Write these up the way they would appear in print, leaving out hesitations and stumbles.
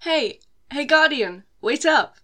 Hey, Guardian, wait up!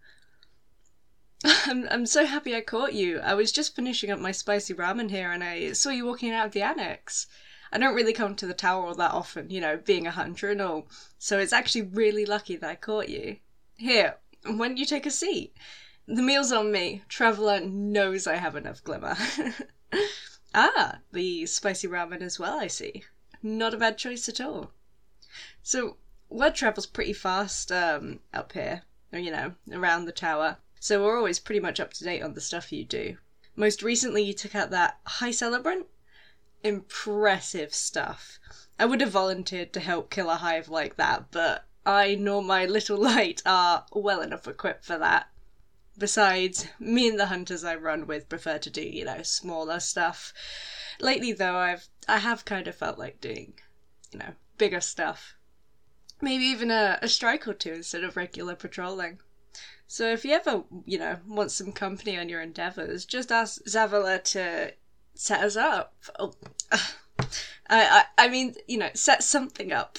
I'm so happy I caught you. I was just finishing up my spicy ramen here and I saw you walking out of the annex. I don't really come to the tower all that often, being a hunter and all, so it's actually really lucky that I caught you. Here, why don't you take a seat? The meal's on me. Traveller knows I have enough glimmer. Ah, the spicy ramen as well, I see. Not a bad choice at all. So, word travels pretty fast up here, around the tower. So we're always pretty much up to date on the stuff you do. Most recently you took out that High Celebrant? Impressive stuff. I would have volunteered to help kill a hive like that, but I nor my little light are well enough equipped for that. Besides, me and the hunters I run with prefer to do, smaller stuff. Lately though, I have kind of felt like doing, bigger stuff. Maybe even a strike or two instead of regular patrolling. So if you ever, want some company on your endeavours, just ask Zavala to set us up. Oh, I mean, set something up.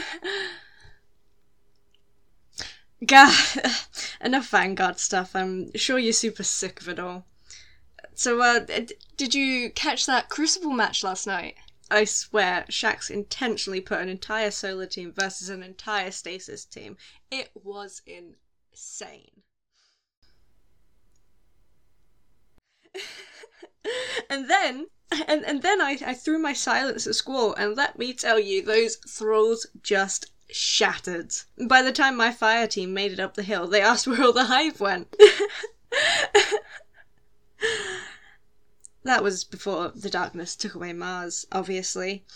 Gah, enough Vanguard stuff. I'm sure you're super sick of it all. So, did you catch that Crucible match last night? I swear, Shaxx intentionally put an entire solar team versus an entire stasis team. It was insane. And then I threw my silence at Squall, and let me tell you, those thralls just shattered. By the time my fire team made it up the hill, they asked where all the hive went. That was before the darkness took away Mars, obviously.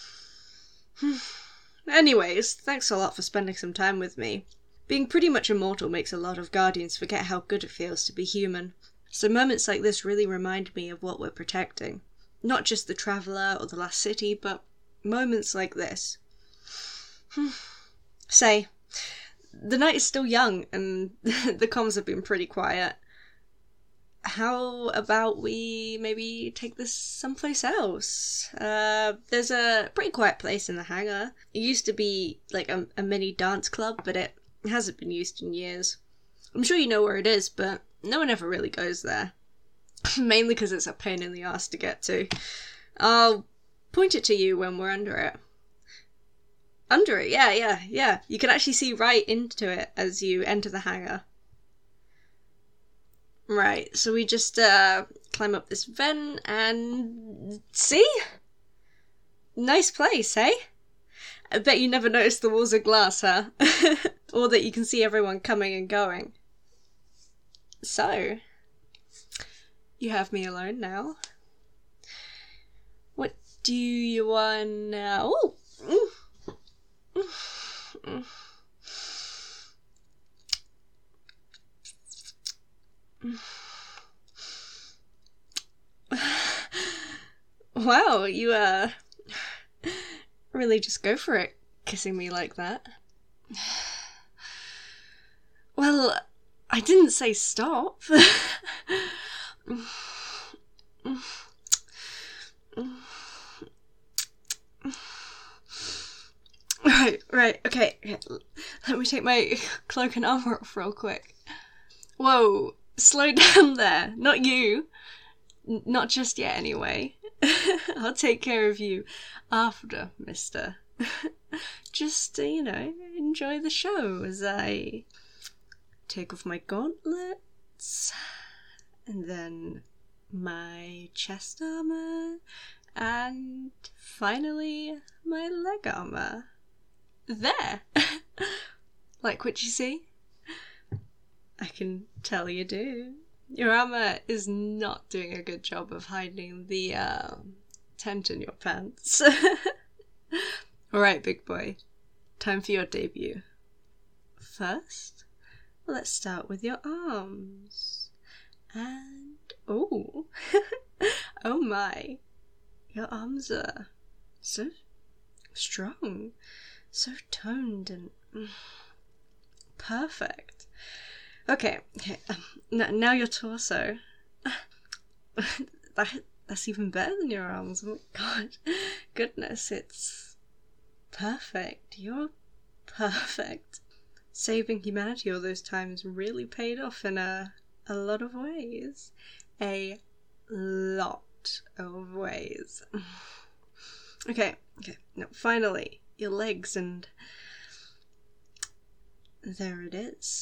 Anyways, thanks a lot for spending some time with me. Being pretty much immortal makes a lot of Guardians forget how good it feels to be human. So moments like this really remind me of what we're protecting. Not just the Traveller or the Last City, but moments like this. Say, the night is still young, and the comms have been pretty quiet. How about we maybe take this someplace else? There's a pretty quiet place in the hangar. It used to be like a mini dance club, but it hasn't been used in years. I'm sure you know where it is, but no one ever really goes there. Mainly because it's a pain in the ass to get to. I'll point it to you when we're under it. Under it, yeah. You can actually see right into it as you enter the hangar. Right, so we just climb up this vent and... See? Nice place, eh? I bet you never noticed the walls are glass, huh? Or that you can see everyone coming and going. So, you have me alone now. What do you want now? Wow, you really just go for it, kissing me like that. Well, I didn't say stop. Right, okay. Let me take my cloak and armor off real quick. Whoa, slow down there. Not you. Not just yet, anyway. I'll take care of you after, mister. Just, enjoy the show as I take off my gauntlets, and then my chest armor, and finally my leg armor. There! Like what you see? I can tell you do. Your armor is not doing a good job of hiding the tent in your pants. Alright, big boy. Time for your debut. First, let's start with your arms. And... oh! Oh my. Your arms are so strong. So toned and... perfect. Okay. Now your torso. That's even better than your arms. Oh my god. Goodness, it's perfect. You're perfect. saving humanity all those times really paid off in a lot of ways. A lot of ways. Okay, now finally, your legs, and there it is.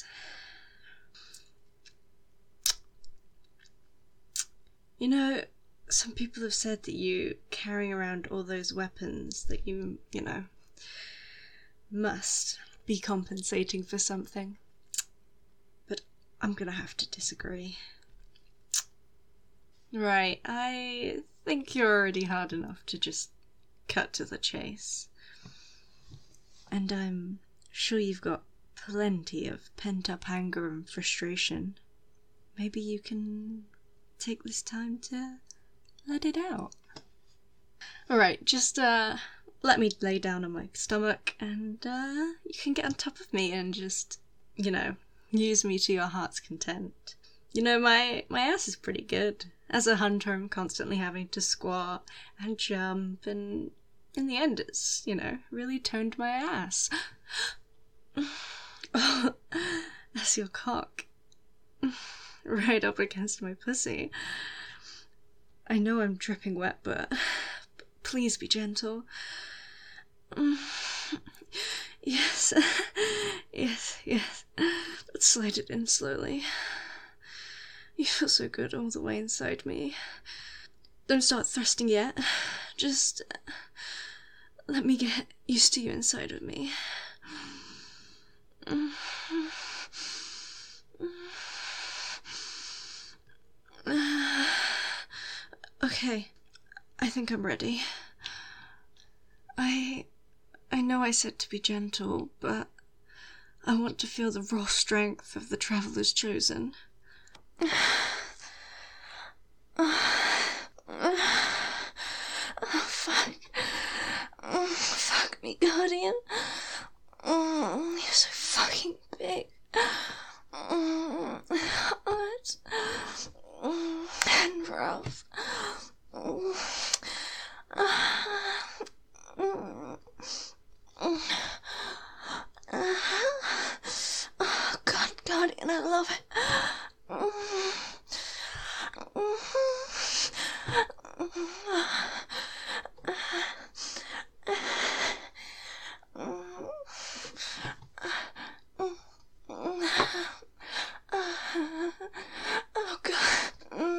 You know, some people have said that you carrying around all those weapons, that you know, must be compensating for something. But I'm gonna have to disagree. Right, I think you're already hard enough to just cut to the chase. And I'm sure you've got plenty of pent-up anger and frustration. Maybe you can take this time to let it out. Alright, just let me lay down on my stomach and you can get on top of me and just, you know, use me to your heart's content. You know, my ass is pretty good. As a hunter, I'm constantly having to squat and jump, and in the end it's, you know, really toned my ass. Oh, that's your cock. Right up against my pussy. I know I'm dripping wet, but please be gentle. Yes. Yes. Let's slide it in slowly. You feel so good all the way inside me. Don't start thrusting yet. Just let me get used to you inside of me. Okay, I think I'm ready. I know I said to be gentle, but I want to feel the raw strength of the Traveler's Chosen. Oh, fuck. Fuck me, Guardian. You're so fucking big. Hot. And rough. Oh, God, Guardian, I love it. Oh, God.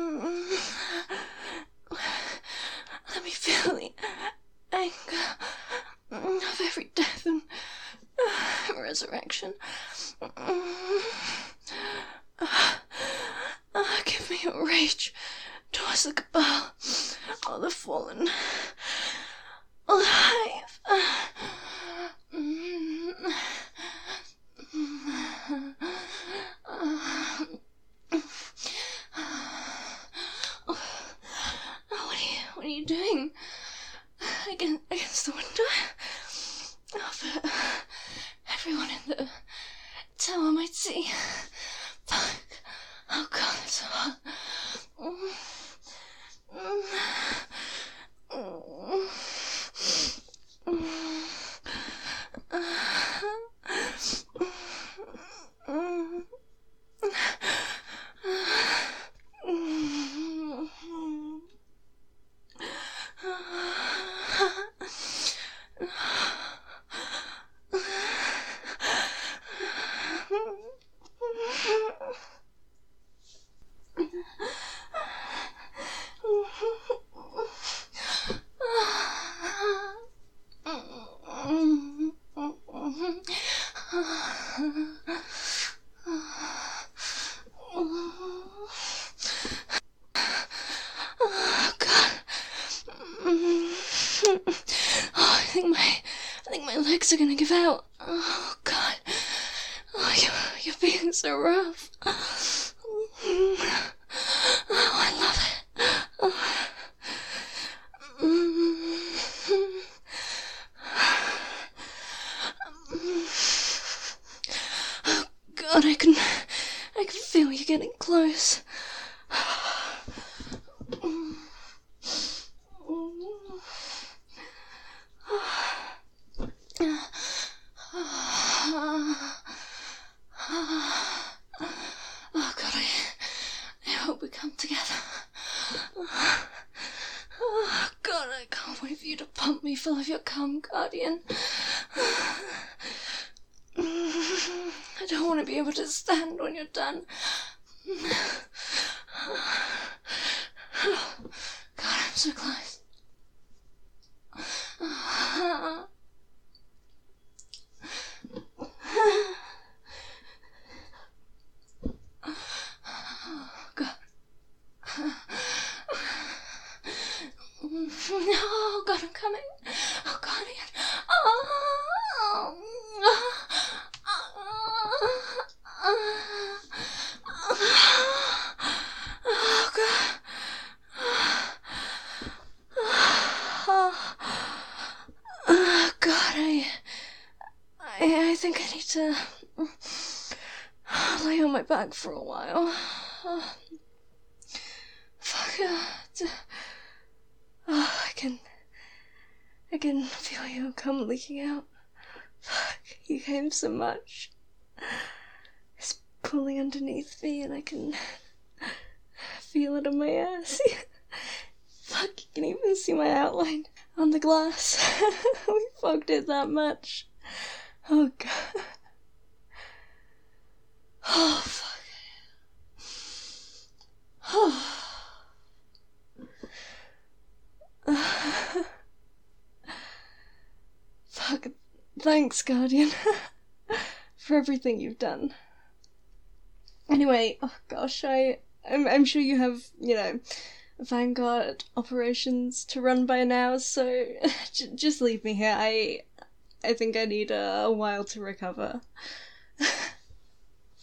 Let me feel the anger of every death and resurrection. Give me your rage towards the Cabal, or the Fallen, or the Hive. What are you doing? Against the window? Oh, but everyone in the tower might see. Fuck. Oh, God, it's so hot. I think my legs are gonna give out. Oh, God. Oh, you're being so rough. Oh, I love it. Oh, God, I can feel you getting close. mindful of your cum, Guardian. I don't want to be able to stand when you're done. God, I'm so close. God. Oh God, I'm coming. Oh God, oh God. Oh God, I think I need to lay on my back for a while. Fuck. Oh, I can feel you cum leaking out. Fuck, you came so much. It's pulling underneath me and I can feel it on my ass. Fuck, you can even see my outline on the glass. We fucked it that much. Oh God. Oh, fuck. Oh. Fuck, thanks, Guardian, for everything you've done. Anyway, oh gosh, I'm sure you have, Vanguard operations to run by now, so just leave me here. I think I need a while to recover.